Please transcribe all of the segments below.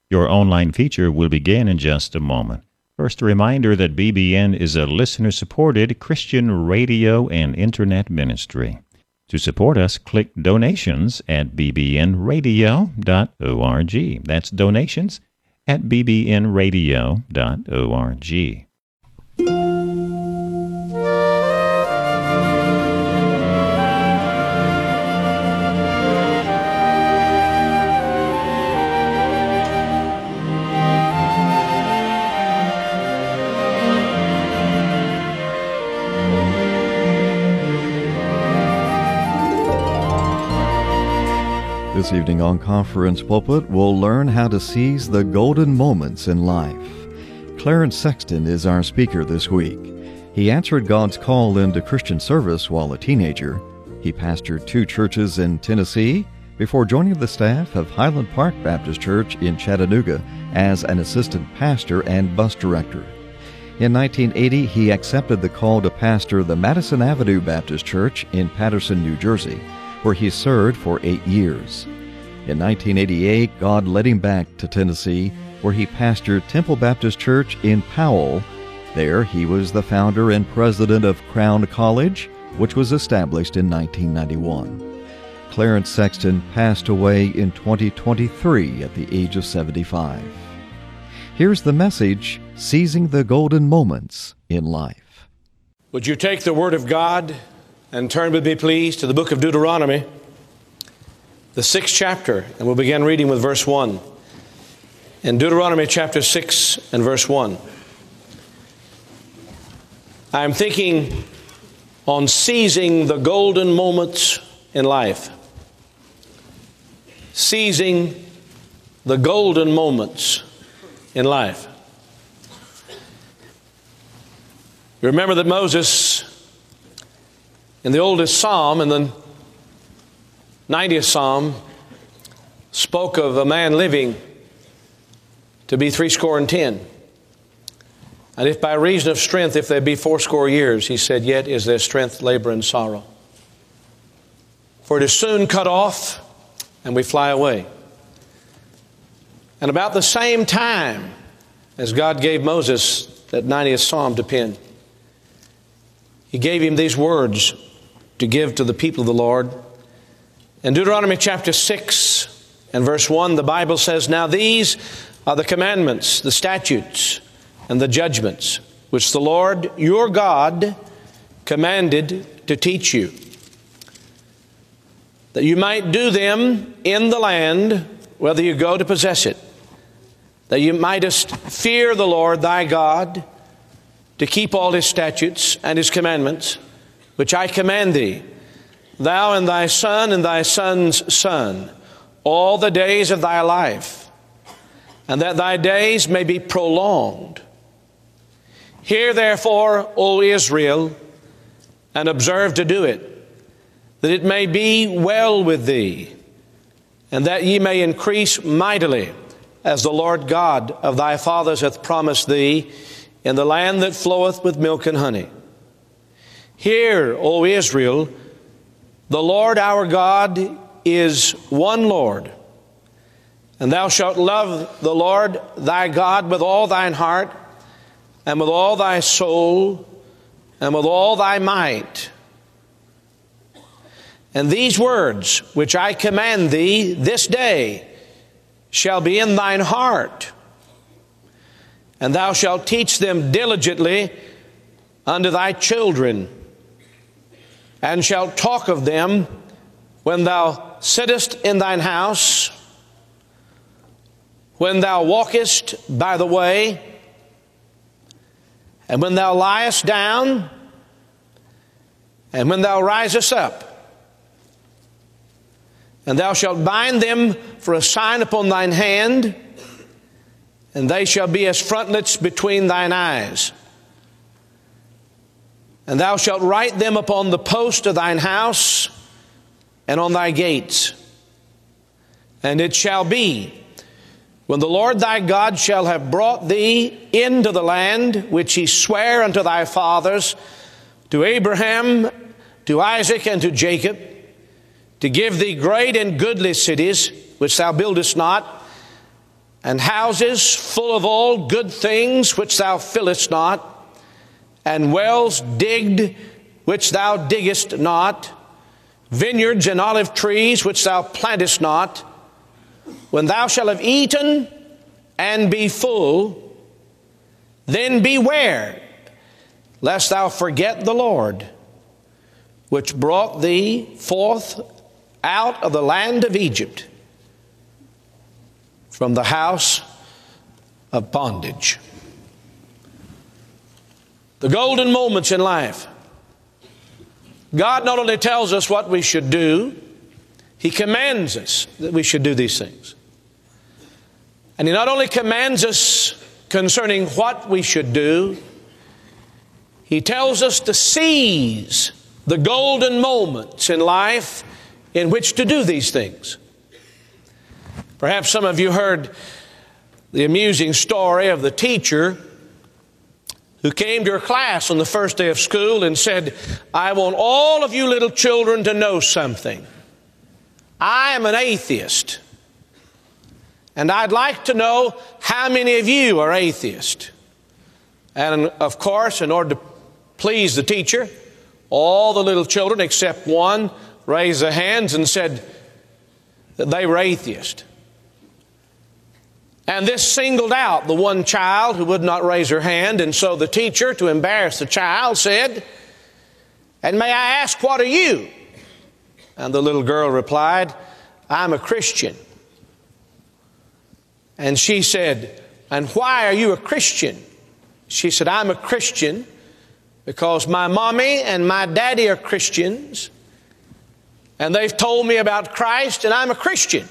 Your online feature will begin in just a moment. First, a reminder that BBN is a listener-supported Christian radio and internet ministry. To support us, click donations at bbnradio.org. That's donations at bbnradio.org. This evening on Conference Pulpit, we'll learn how to seize the golden moments in life. Clarence Sexton is our speaker this week. He answered God's call into Christian service while a teenager. He pastored 2 churches in Tennessee before joining the staff of Highland Park Baptist Church in Chattanooga as an assistant pastor and bus director. In 1980, he accepted the call to pastor the Madison Avenue Baptist Church in Paterson, New Jersey, where he served for 8 years. In 1988, God led him back to Tennessee, where he pastored Temple Baptist Church in Powell. There, he was the founder and president of Crown College, which was established in 1991. Clarence Sexton passed away in 2023 at the age of 75. Here's the message, Seizing the Golden Moments in Life. Would you take the Word of God and turn with me, please, to the book of Deuteronomy, the 6th chapter, and we'll begin reading with verse 1. In Deuteronomy chapter 6 and verse 1. I'm thinking on seizing the golden moments in life. Seizing the golden moments in life. You remember that Moses, in the oldest psalm, in the 90th psalm, spoke of a man living to be 70. And if by reason of strength, if there be 80 years, he said, yet is their strength labor and sorrow. For it is soon cut off, and we fly away. And about the same time as God gave Moses that 90th psalm to pen, He gave him these words to give to the people of the Lord. In Deuteronomy chapter 6 and verse 1, the Bible says, now these are the commandments, the statutes, and the judgments, which the Lord your God commanded to teach you, that you might do them in the land, whether you go to possess it, that you mightest fear the Lord thy God, to keep all His statutes and His commandments, which I command thee, thou and thy son and thy son's son, all the days of thy life, and that thy days may be prolonged. Hear therefore, O Israel, and observe to do it, that it may be well with thee, and that ye may increase mightily, as the Lord God of thy fathers hath promised thee, in the land that floweth with milk and honey. Hear, O Israel, the Lord our God is one Lord, and thou shalt love the Lord thy God with all thine heart, and with all thy soul, and with all thy might. And these words which I command thee this day shall be in thine heart, and thou shalt teach them diligently unto thy children, and shalt talk of them when thou sittest in thine house, when thou walkest by the way, and when thou liest down, and when thou risest up. And thou shalt bind them for a sign upon thine hand, and they shall be as frontlets between thine eyes. And thou shalt write them upon the post of thine house and on thy gates. And it shall be, when the Lord thy God shall have brought thee into the land which He sware unto thy fathers, to Abraham, to Isaac, and to Jacob, to give thee great and goodly cities, which thou buildest not, and houses full of all good things which thou fillest not, and wells digged which thou diggest not, vineyards and olive trees which thou plantest not, when thou shalt have eaten and be full, then beware lest thou forget the Lord, which brought thee forth out of the land of Egypt, from the house of bondage. The golden moments in life. God not only tells us what we should do, He commands us that we should do these things. And He not only commands us concerning what we should do, He tells us to seize the golden moments in life in which to do these things. Perhaps some of you heard the amusing story of the teacher who came to her class on the first day of school and said, I want all of you little children to know something. I am an atheist, and I'd like to know how many of you are atheists. And of course, in order to please the teacher, all the little children except one raised their hands and said that they were atheists. And this singled out the one child who would not raise her hand, and so the teacher, to embarrass the child, said, and may I ask, what are you? And the little girl replied, I'm a Christian. And she said, and why are you a Christian? She said, I'm a Christian because my mommy and my daddy are Christians, and they've told me about Christ, and I'm a Christian.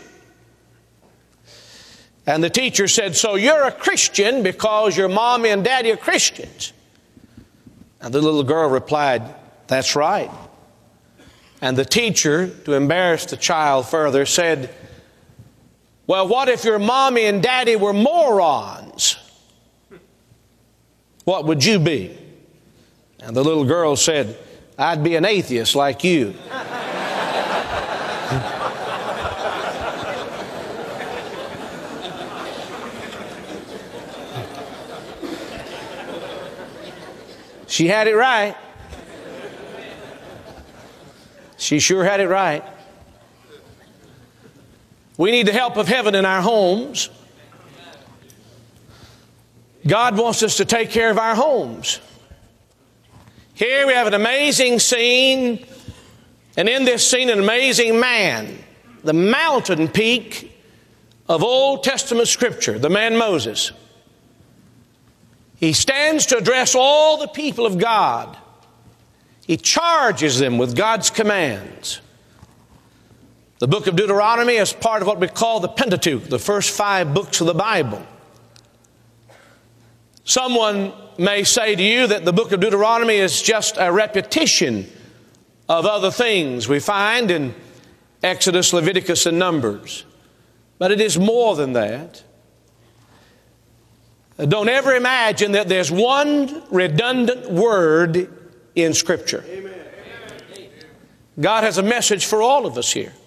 And the teacher said, so you're a Christian because your mommy and daddy are Christians? And the little girl replied, that's right. And the teacher, to embarrass the child further, said, well, what if your mommy and daddy were morons? What would you be? And the little girl said, I'd be an atheist like you. She had it right. She sure had it right. We need the help of heaven in our homes. God wants us to take care of our homes. Here we have an amazing scene, and in this scene an amazing man, the mountain peak of Old Testament Scripture, the man Moses. He stands to address all the people of God. He charges them with God's commands. The book of Deuteronomy is part of what we call the Pentateuch, the first 5 books of the Bible. Someone may say to you that the book of Deuteronomy is just a repetition of other things we find in Exodus, Leviticus, and Numbers. But it is more than that. Don't ever imagine that there's one redundant word in Scripture. Amen. God has a message for all of us here.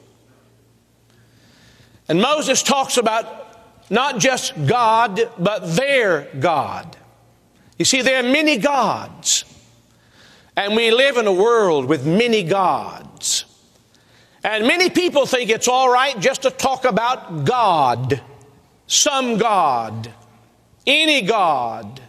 And Moses talks about not just God, but their God. You see, there are many gods. And we live in a world with many gods. And many people think it's all right just to talk about God, some God, any God.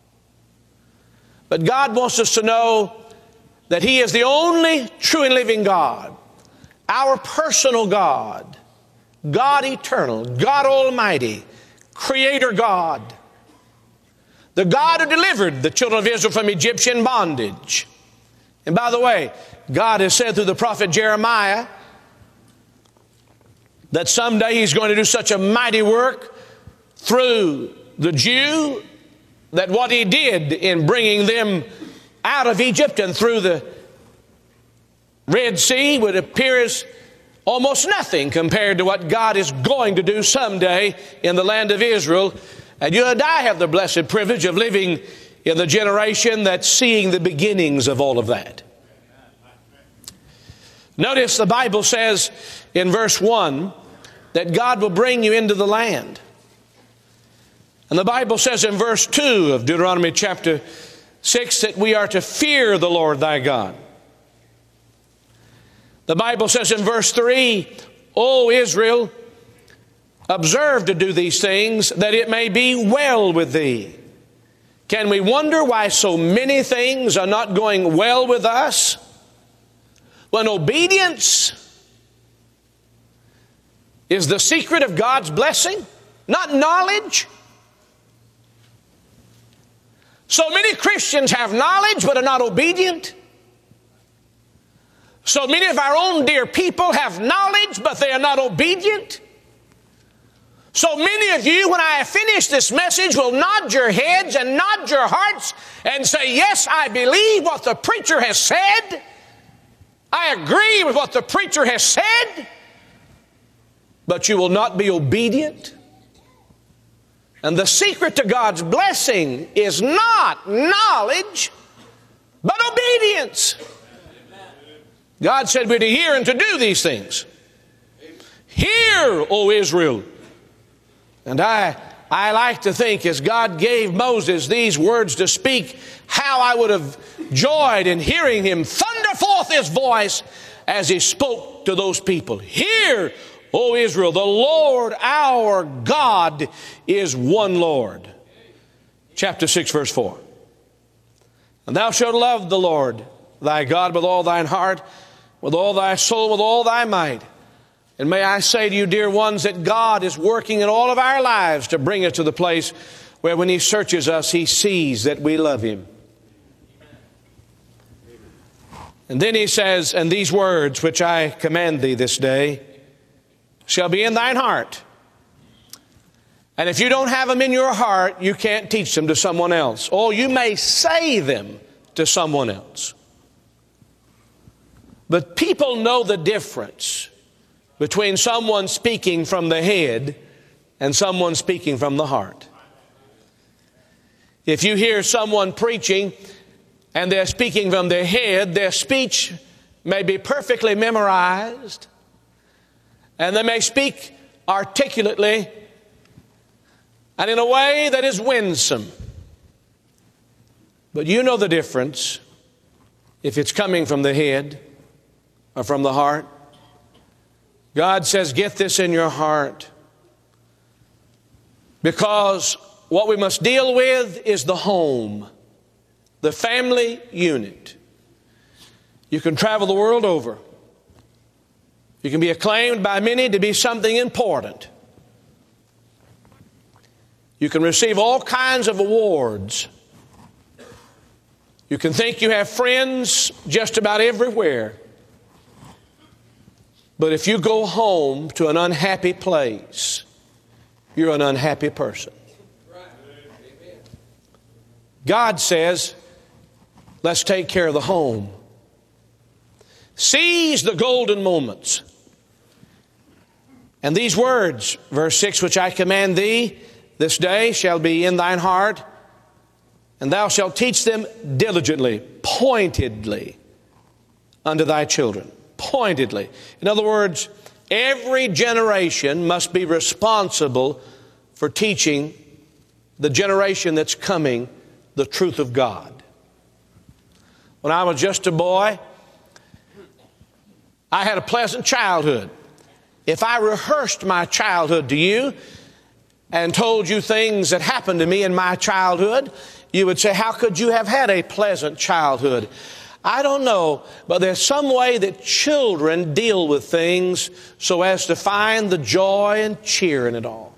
But God wants us to know that He is the only true and living God, our personal God, God eternal, God Almighty, Creator God, the God who delivered the children of Israel from Egyptian bondage. And by the way, God has said through the prophet Jeremiah that someday He's going to do such a mighty work through the Jew that what He did in bringing them out of Egypt and through the Red Sea would appear as almost nothing compared to what God is going to do someday in the land of Israel. And you and I have the blessed privilege of living in the generation that's seeing the beginnings of all of that. Notice the Bible says in verse 1 that God will bring you into the land. And the Bible says in verse 2 of Deuteronomy chapter 6 that we are to fear the Lord thy God. The Bible says in verse 3, O Israel, observe to do these things, that it may be well with thee. Can we wonder why so many things are not going well with us? When obedience is the secret of God's blessing, not knowledge. So many Christians have knowledge but are not obedient. So many of our own dear people have knowledge but they are not obedient. So many of you, when I finish this message, will nod your heads and nod your hearts and say, yes, I believe what the preacher has said. I agree with what the preacher has said. But you will not be obedient. And the secret to God's blessing is not knowledge, but obedience. God said we're to hear and to do these things. Hear, O Israel. And I like to think as God gave Moses these words to speak, how I would have joyed in hearing him thunder forth his voice as he spoke to those people. Hear, O Israel, the Lord our God is one Lord. Chapter 6, verse 4. And thou shalt love the Lord thy God with all thine heart, with all thy soul, with all thy might. And may I say to you, dear ones, that God is working in all of our lives to bring us to the place where when He searches us, He sees that we love Him. And then He says, and these words which I command thee this day shall be in thine heart. And if you don't have them in your heart, you can't teach them to someone else. Or you may say them to someone else. But people know the difference between someone speaking from the head and someone speaking from the heart. If you hear someone preaching and they're speaking from their head, their speech may be perfectly memorized and they may speak articulately and in a way that is winsome. But you know the difference if it's coming from the head or from the heart. God says, get this in your heart. Because what we must deal with is the home, the family unit. You can travel the world over. You can be acclaimed by many to be something important. You can receive all kinds of awards. You can think you have friends just about everywhere. But if you go home to an unhappy place, you're an unhappy person. God says, let's take care of the home. Seize the golden moments. And these words, verse 6, which I command thee this day shall be in thine heart, and thou shalt teach them diligently, pointedly unto thy children. Pointedly. In other words, every generation must be responsible for teaching the generation that's coming the truth of God. When I was just a boy, I had a pleasant childhood. If I rehearsed my childhood to you and told you things that happened to me in my childhood, you would say, how could you have had a pleasant childhood? I don't know, but there's some way that children deal with things so as to find the joy and cheer in it all.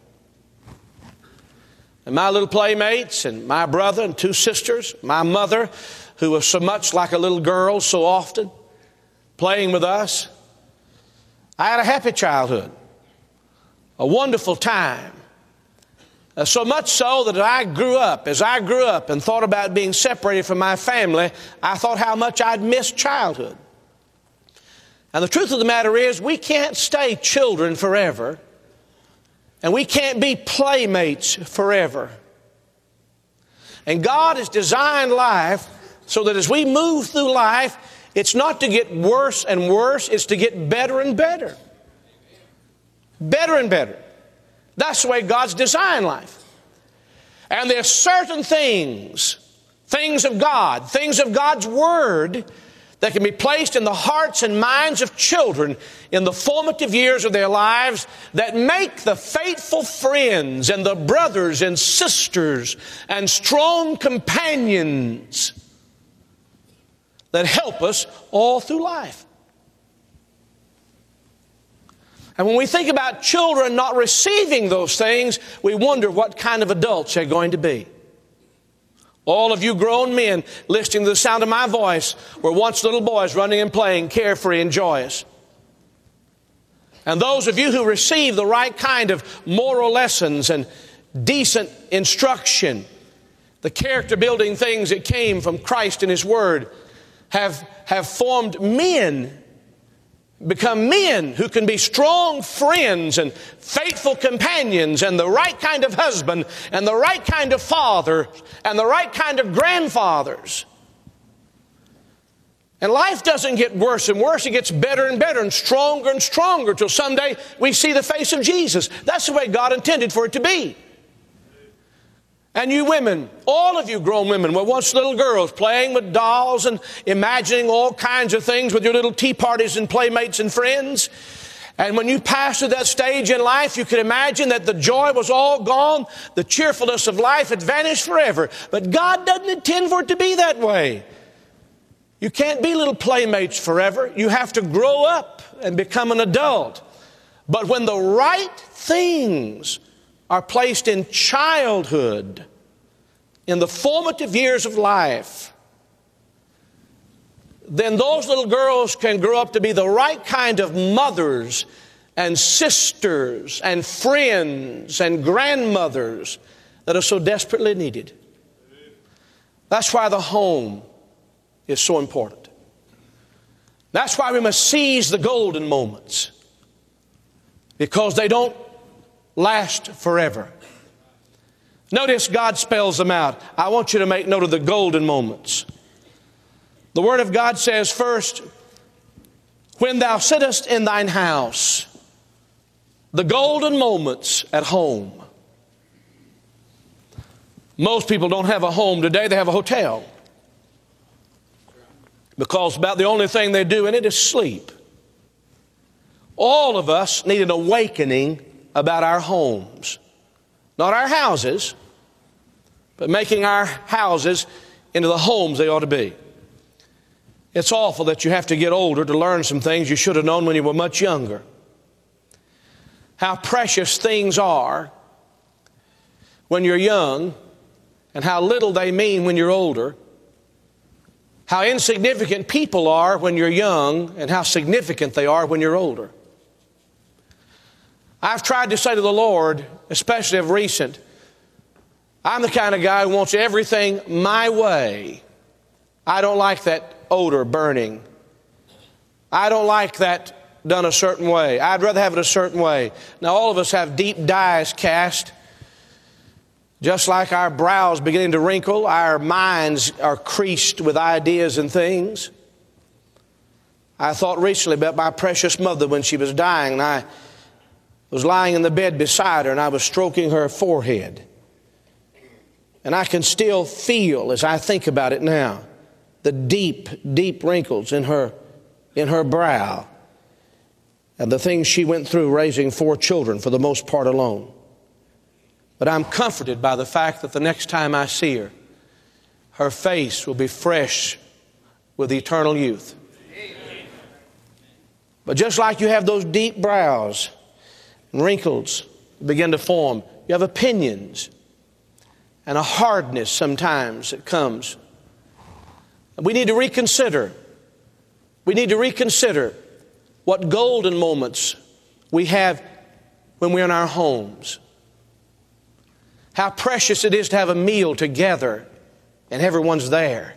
And my little playmates and my brother and two sisters, my mother, who was so much like a little girl so often, playing with us. I had a happy childhood, a wonderful time. So much so that as I grew up and thought about being separated from my family, I thought how much I'd missed childhood. And the truth of the matter is, we can't stay children forever. And we can't be playmates forever. And God has designed life so that as we move through life, it's not to get worse and worse, it's to get better and better. Better and better. That's the way God's designed life. And there's certain things of God, things of God's Word, that can be placed in the hearts and minds of children in the formative years of their lives that make the faithful friends and the brothers and sisters and strong companions that help us all through life. And when we think about children not receiving those things, we wonder what kind of adults they're going to be. All of you grown men listening to the sound of my voice were once little boys running and playing, carefree and joyous. And those of you who receive the right kind of moral lessons and decent instruction, the character-building things that came from Christ and His Word, have formed men, become men who can be strong friends and faithful companions and the right kind of husband and the right kind of father and the right kind of grandfathers. And life doesn't get worse and worse. It gets better and better and stronger till someday we see the face of Jesus. That's the way God intended for it to be. And you women, all of you grown women, were once little girls playing with dolls and imagining all kinds of things with your little tea parties and playmates and friends. And when you passed through that stage in life, you could imagine that the joy was all gone, the cheerfulness of life had vanished forever. But God doesn't intend for it to be that way. You can't be little playmates forever. You have to grow up and become an adult. But when the right things are placed in childhood, in the formative years of life, then those little girls can grow up to be the right kind of mothers and sisters and friends and grandmothers that are so desperately needed. That's why the home is so important. That's why we must seize the golden moments, because they don't last forever. Notice God spells them out. I want you to make note of the golden moments. The Word of God says, first, when thou sittest in thine house, the golden moments at home. Most people don't have a home today, they have a hotel. Because about the only thing they do in it is sleep. All of us need an awakening about our homes. Not our houses, but making our houses into the homes they ought to be. It's awful that you have to get older to learn some things you should have known when you were much younger. How precious things are when you're young, and how little they mean when you're older. How insignificant people are when you're young, and how significant they are when you're older. I've tried to say to the Lord, especially of recent, I'm the kind of guy who wants everything my way. I don't like that odor burning. I don't like that done a certain way. I'd rather have it a certain way. Now, all of us have deep dyes cast. Just like our brows beginning to wrinkle, our minds are creased with ideas and things. I thought recently about my precious mother when she was dying, and I was lying in the bed beside her, and I was stroking her forehead. And I can still feel, as I think about it now, the deep, deep wrinkles in her brow, and the things she went through raising 4 children, for the most part alone. But I'm comforted by the fact that the next time I see her, her face will be fresh with eternal youth. But just like you have those deep brows and wrinkles begin to form, you have opinions and a hardness sometimes that comes. And we need to reconsider. We need to reconsider what golden moments we have when we're in our homes. How precious it is to have a meal together and everyone's there.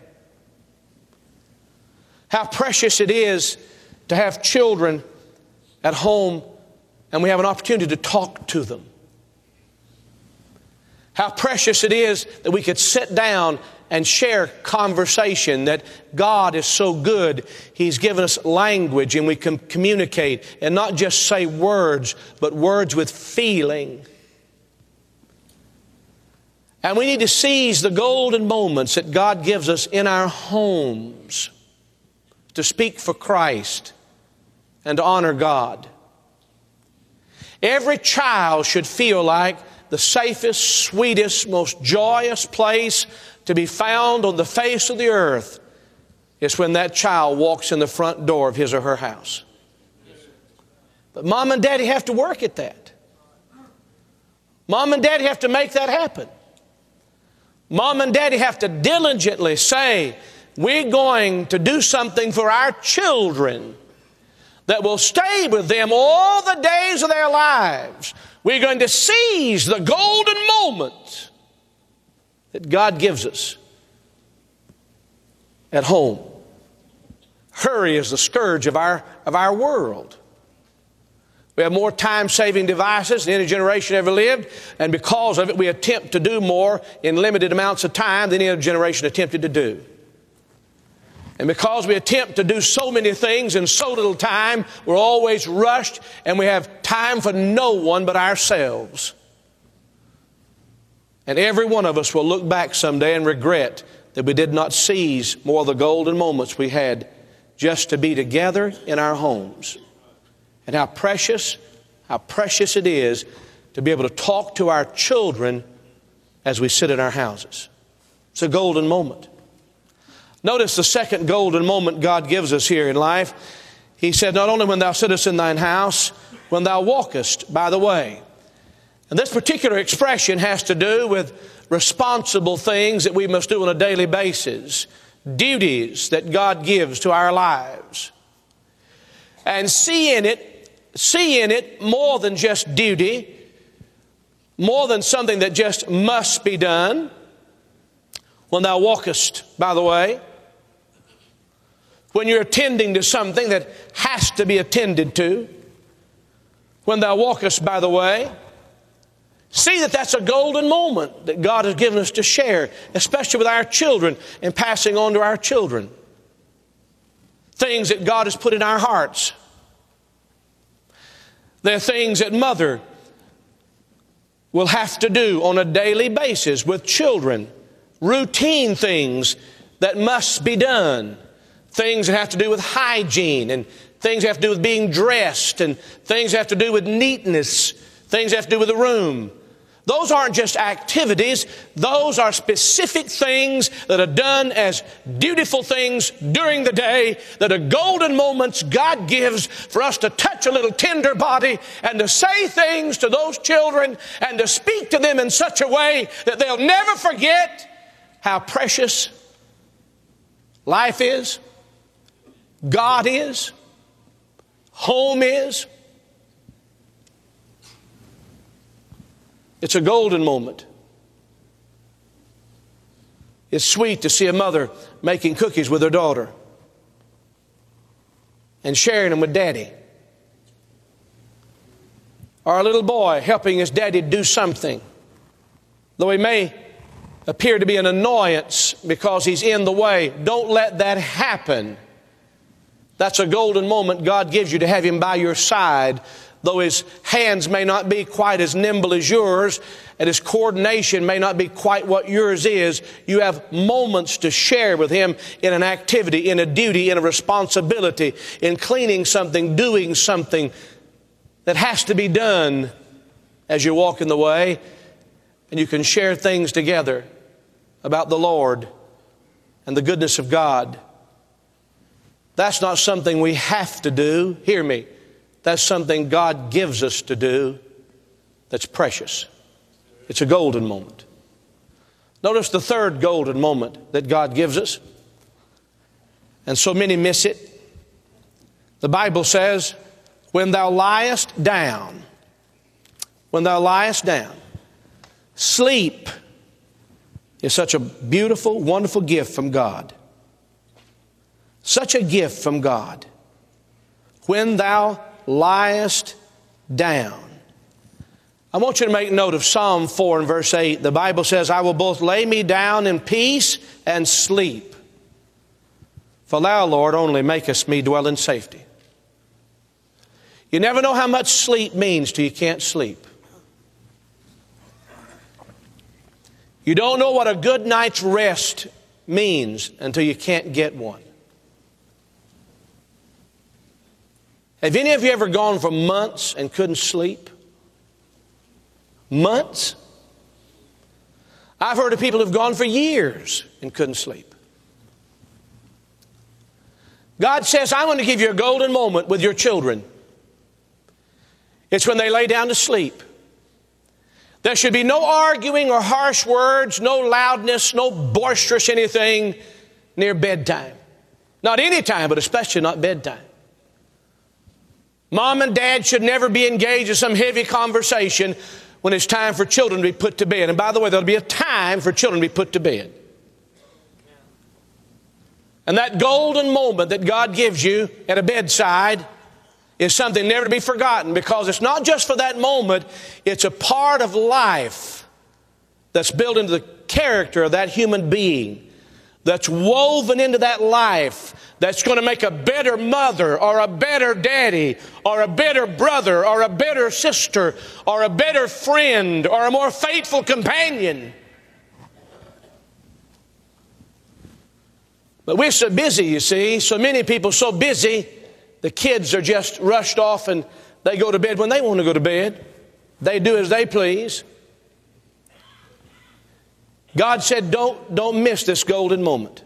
How precious it is to have children at home and we have an opportunity to talk to them. How precious it is that we could sit down and share conversation, that God is so good, He's given us language and we can communicate and not just say words, but words with feeling. And we need to seize the golden moments that God gives us in our homes to speak for Christ and to honor God. Every child should feel like the safest, sweetest, most joyous place to be found on the face of the earth is when that child walks in the front door of his or her house. But Mom and Daddy have to work at that. Mom and Daddy have to make that happen. Mom and Daddy have to diligently say, we're going to do something for our children that will stay with them all the days of their lives. We're going to seize the golden moment that God gives us at home. Hurry is the scourge of our world. We have more time-saving devices than any generation ever lived, and because of it, we attempt to do more in limited amounts of time than any other generation attempted to do. And because we attempt to do so many things in so little time, we're always rushed, and we have time for no one but ourselves. And every one of us will look back someday and regret that we did not seize more of the golden moments we had just to be together in our homes. And how precious it is to be able to talk to our children as we sit in our houses. It's a golden moment. Notice the second golden moment God gives us here in life. He said, not only when thou sittest in thine house, when thou walkest by the way. And this particular expression has to do with responsible things that we must do on a daily basis, duties that God gives to our lives. And see in it more than just duty, more than something that just must be done. When thou walkest by the way, when you're attending to something that has to be attended to, when thou walkest by the way, see that that's a golden moment that God has given us to share, especially with our children and passing on to our children. Things that God has put in our hearts. They're things that mother will have to do on a daily basis with children. Routine things that must be done. Things that have to do with hygiene, and things that have to do with being dressed, and things that have to do with neatness, things that have to do with the room. Those aren't just activities. Those are specific things that are done as dutiful things during the day, that are golden moments God gives for us to touch a little tender body and to say things to those children and to speak to them in such a way that they'll never forget how precious life is, God is, home is. It's a golden moment. It's sweet to see a mother making cookies with her daughter and sharing them with daddy. Or a little boy helping his daddy do something, though he may appear to be an annoyance because he's in the way. Don't let that happen. That's a golden moment God gives you to have him by your side. Though his hands may not be quite as nimble as yours, and his coordination may not be quite what yours is, you have moments to share with him in an activity, in a duty, in a responsibility, in cleaning something, doing something that has to be done as you walk in the way. And you can share things together about the Lord and the goodness of God. That's not something we have to do. Hear me. That's something God gives us to do that's precious. It's a golden moment. Notice the third golden moment that God gives us. And so many miss it. The Bible says, when thou liest down, sleep is such a beautiful, wonderful gift from God. Such a gift from God. When thou liest down. I want you to make note of Psalm 4 and verse 8. The Bible says, I will both lay me down in peace and sleep. For thou, Lord, only makest me dwell in safety. You never know how much sleep means till you can't sleep. You don't know what a good night's rest means until you can't get one. Have any of you ever gone for months and couldn't sleep? Months? I've heard of people who've gone for years and couldn't sleep. God says, I want to give you a golden moment with your children. It's when they lay down to sleep. There should be no arguing or harsh words, no loudness, no boisterous anything near bedtime. Not any time, but especially not bedtime. Mom and Dad should never be engaged in some heavy conversation when it's time for children to be put to bed. And by the way, there'll be a time for children to be put to bed. And that golden moment that God gives you at a bedside is something never to be forgotten, because it's not just for that moment, it's a part of life that's built into the character of that human being, that's woven into that life, that's going to make a better mother or a better daddy or a better brother or a better sister or a better friend or a more faithful companion. But we're so busy, you see, so many people so busy, the kids are just rushed off and they go to bed when they want to go to bed. They do as they please. God said, don't miss this golden moment.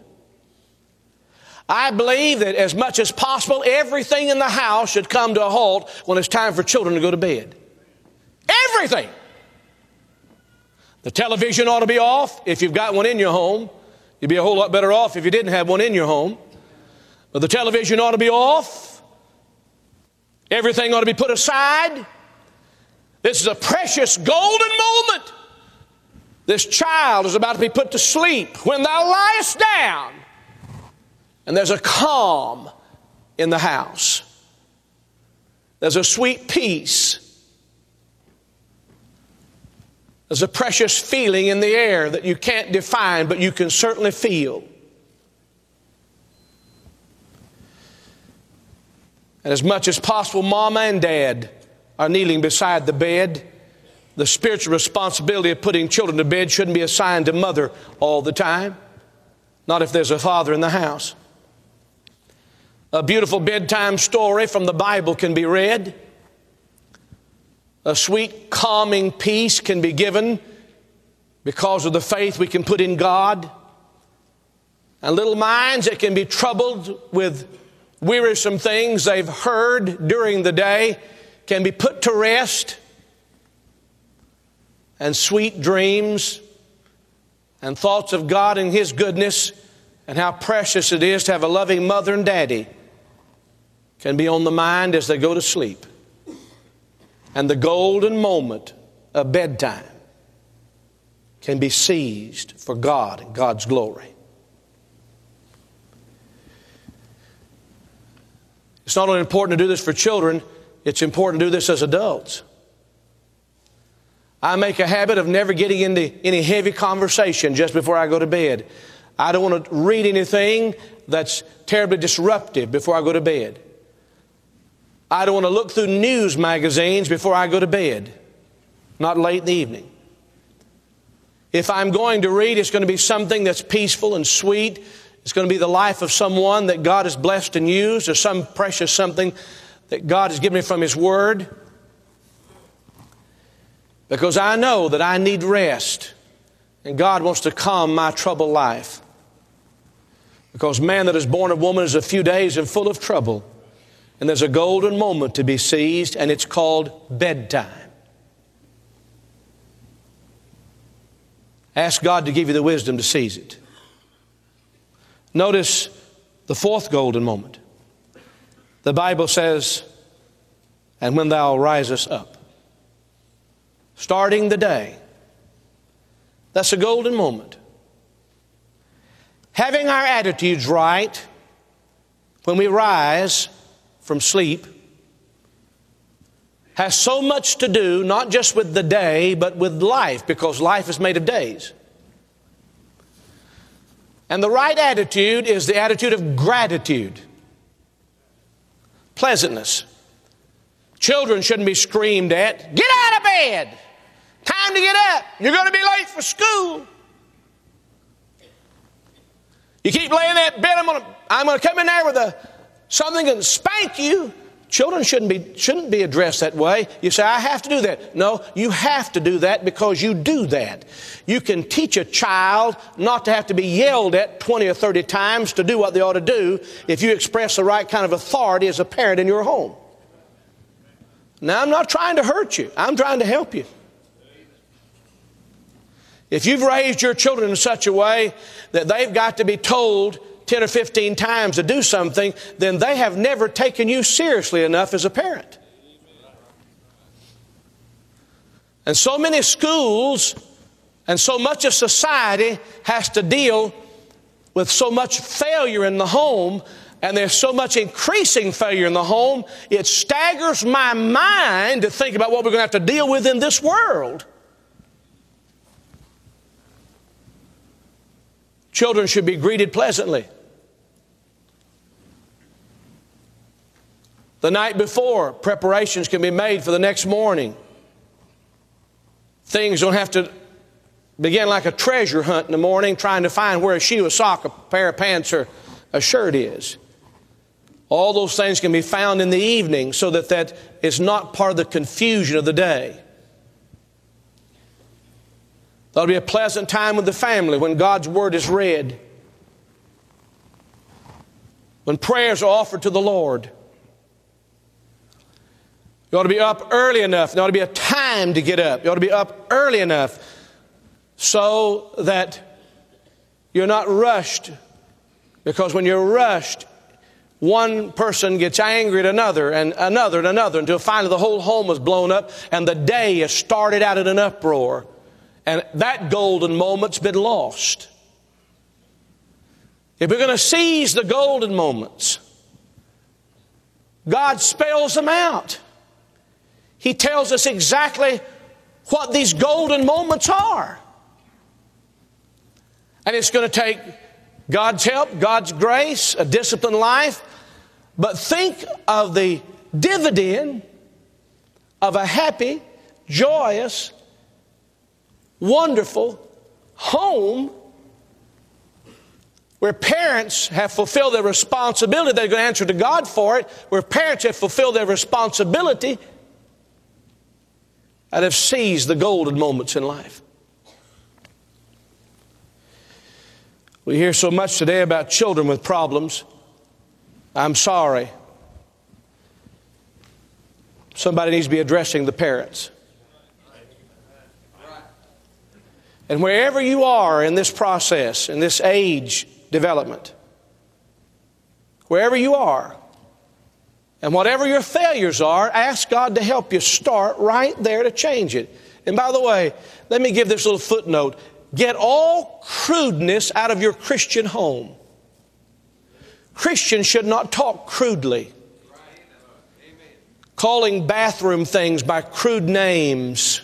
I believe that as much as possible, everything in the house should come to a halt when it's time for children to go to bed. Everything. The television ought to be off if you've got one in your home. You'd be a whole lot better off if you didn't have one in your home. But the television ought to be off. Everything ought to be put aside. This is a precious golden moment. This child is about to be put to sleep when thou liest down. And there's a calm in the house. There's a sweet peace. There's a precious feeling in the air that you can't define, but you can certainly feel. And as much as possible, Mama and Dad are kneeling beside the bed. The spiritual responsibility of putting children to bed shouldn't be assigned to mother all the time. Not if there's a father in the house. A beautiful bedtime story from the Bible can be read. A sweet, calming peace can be given because of the faith we can put in God. And little minds that can be troubled with wearisome things they've heard during the day can be put to rest. And sweet dreams and thoughts of God and His goodness and how precious it is to have a loving mother and daddy can be on the mind as they go to sleep. And the golden moment of bedtime can be seized for God and God's glory. It's not only important to do this for children, it's important to do this as adults. I make a habit of never getting into any heavy conversation just before I go to bed. I don't want to read anything that's terribly disruptive before I go to bed. I don't want to look through news magazines before I go to bed, not late in the evening. If I'm going to read, it's going to be something that's peaceful and sweet. It's going to be the life of someone that God has blessed and used, or some precious something that God has given me from His Word. Because I know that I need rest, and God wants to calm my troubled life. Because man that is born of woman is a few days and full of trouble. And there's a golden moment to be seized, and it's called bedtime. Ask God to give you the wisdom to seize it. Notice the fourth golden moment. The Bible says, and when thou risest up. Starting the day. That's a golden moment. Having our attitudes right when we rise from sleep has so much to do, not just with the day, but with life, because life is made of days. And the right attitude is the attitude of gratitude, pleasantness. Children shouldn't be screamed at. Get out of bed! Time to get up! You're going to be late for school! You keep laying that bed, I'm going to come in there with something and spank you. Children shouldn't be addressed that way. You say, I have to do that. No, you have to do that because you do that. You can teach a child not to have to be yelled at 20 or 30 times to do what they ought to do if you express the right kind of authority as a parent in your home. Now, I'm not trying to hurt you. I'm trying to help you. If you've raised your children in such a way that they've got to be told 10 or 15 times to do something, then they have never taken you seriously enough as a parent. And so many schools and so much of society has to deal with so much failure in the home, and there's so much increasing failure in the home, it staggers my mind to think about what we're going to have to deal with in this world. Children should be greeted pleasantly. The night before, preparations can be made for the next morning. Things don't have to begin like a treasure hunt in the morning, trying to find where a shoe, a sock, a pair of pants, or a shirt is. All those things can be found in the evening so that is not part of the confusion of the day. There'll be a pleasant time with the family when God's Word is read, when prayers are offered to the Lord. You ought to be up early enough. There ought to be a time to get up. You ought to be up early enough so that you're not rushed. Because when you're rushed, one person gets angry at another and another and another until finally the whole home is blown up and the day is started out in an uproar. And that golden moment's been lost. If we're going to seize the golden moments, God spells them out. He tells us exactly what these golden moments are. And it's going to take God's help, God's grace, a disciplined life. But think of the dividend of a happy, joyous, wonderful home where parents have fulfilled their responsibility. They're going to answer to God for it. Where parents have fulfilled their responsibility and have seized the golden moments in life. We hear so much today about children with problems. I'm sorry. Somebody needs to be addressing the parents. And wherever you are in this process, in this age development, wherever you are, and whatever your failures are, ask God to help you start right there to change it. And by the way, let me give this little footnote. Get all crudeness out of your Christian home. Christians should not talk crudely. Calling bathroom things by crude names.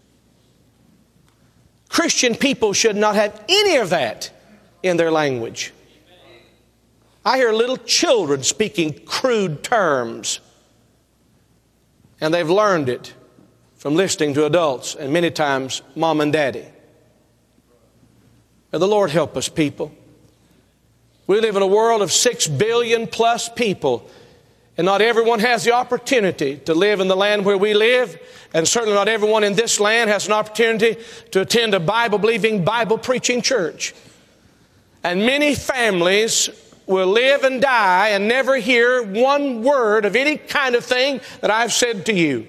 Christian people should not have any of that in their language. I hear little children speaking crude terms. And they've learned it from listening to adults and many times mom and daddy. May the Lord help us, people. We live in a world of 6 billion plus people, and not everyone has the opportunity to live in the land where we live, and certainly not everyone in this land has an opportunity to attend a Bible-believing, Bible-preaching church. And many families will live and die and never hear one word of any kind of thing that I've said to you.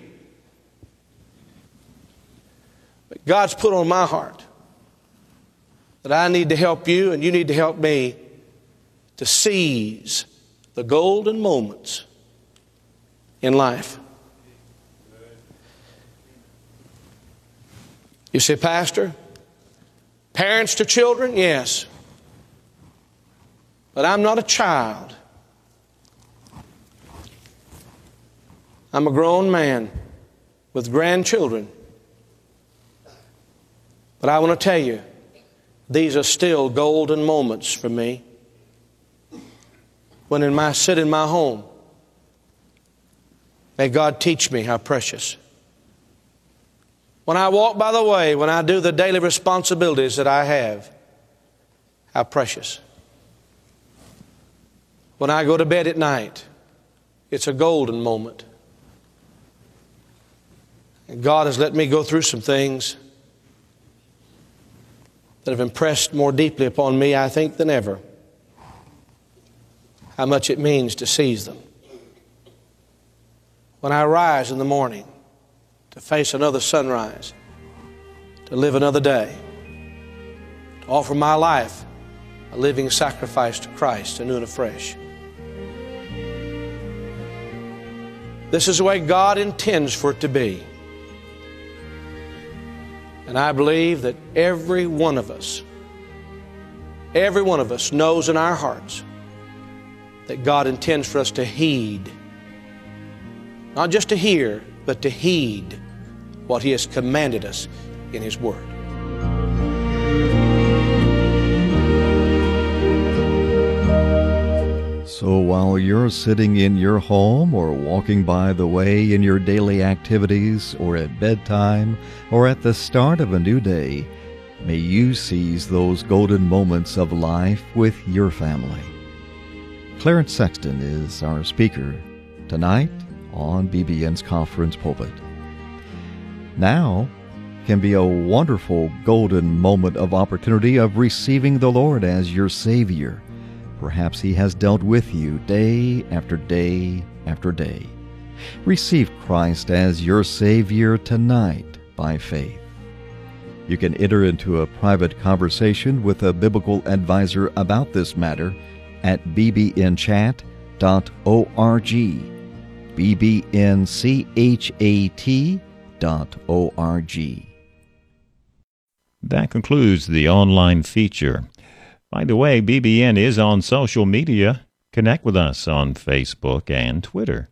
But God's put on my heart that I need to help you and you need to help me to seize the golden moments in life. You say, Pastor, parents to children? Yes. But I'm not a child. I'm a grown man with grandchildren. But I want to tell you, these are still golden moments for me. When I sit in my home, may God teach me how precious. When I walk by the way, when I do the daily responsibilities that I have, how precious. When I go to bed at night, it's a golden moment. And God has let me go through some things that have impressed more deeply upon me, I think, than ever, how much it means to seize them. When I rise in the morning to face another sunrise, to live another day, to offer my life a living sacrifice to Christ anew and afresh. This is the way God intends for it to be. And I believe that every one of us knows in our hearts that God intends for us to heed, not just to hear, but to heed what He has commanded us in His Word. So while you're sitting in your home or walking by the way in your daily activities or at bedtime or at the start of a new day, may you seize those golden moments of life with your family. Clarence Sexton is our speaker tonight on BBN's Conference Pulpit. Now can be a wonderful golden moment of opportunity of receiving the Lord as your Savior. Perhaps He has dealt with you day after day after day. Receive Christ as your Savior tonight by faith. You can enter into a private conversation with a biblical advisor about this matter at bbnchat.org, bbnchat.org. That concludes the online feature. By the way, BBN is on social media. Connect with us on Facebook and Twitter.